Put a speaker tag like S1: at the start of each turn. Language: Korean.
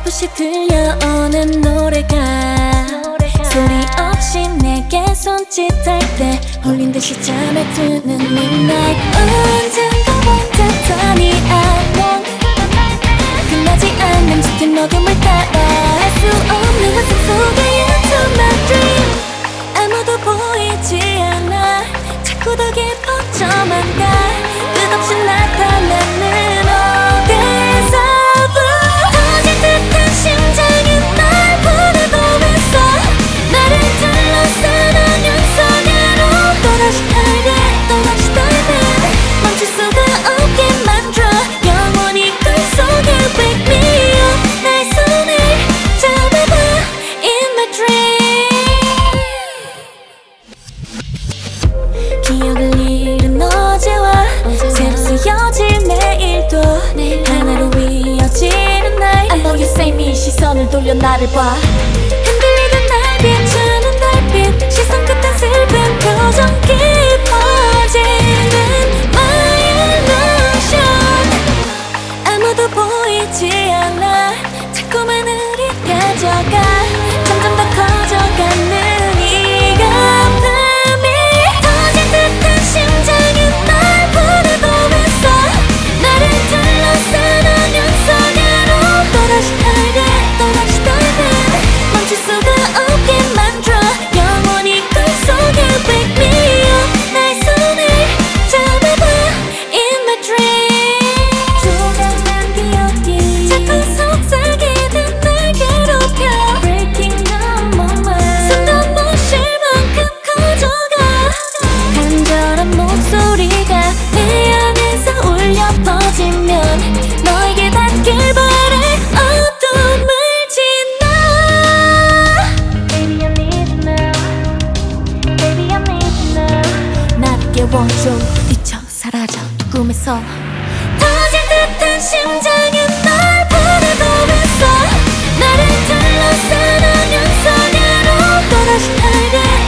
S1: 어렴풋이 들려오는 노래가 소리 없이 내게 손짓할 때 홀린 듯이 잠에 드는 midnight. 언젠가 본 듯한 이 악몽 끝나지 않는 짙은 어둠을 따라 할 수 없는 환상 속에 into my dream. 아무도 보이지 않아 자꾸 더 깊어져만 가 끝없이 나타나는 어디서부 터질 듯한 심장이 날 부르고 있어. 나를 둘러싸는 윤석으로 또다시 달게 또다시 달게 멈출 수가 없게 만들어 영원히 꿈속에 wake me up. 나의 손을 잡아봐 in my dream. 기억을 잃은 어제와 새로 쓰여질 내일도 하나로 이어지는 날 I know you say me 시선을 돌려 나를 봐. 흔들리는 날 비추는 달빛 시선 끝엔 슬픈 표정 깊어지는 my illusion. 아무도 보이지 않아 자꾸만 흐릿해져가 점점 더 커져가는 이 아픔이 터질 듯한 심장이 날 부르고 있어. 나를 둘러싸는 윤석으로 또다시 달게 또다시 달게 멈출 수가 없게 만들어 영원히 꿈속에 wake me up. 나의 손을 잡아봐 in my dream. 조각난 기억이 자꾸 속삭이듯 날 괴롭혀 breaking the moment. 숨도 못 쉴 만큼 커져가 간절한 목소리가 내 안에서 울려 퍼지면 너에게 닿길 바래 어둠을 지나. Baby I need you now. Baby I need you now. 나를 깨워줘 부딪혀 사라져 이 꿈에서 터질 듯한 심장이 날 부르고 있어. 나를 둘러싸는 윤석으로 또다시 달게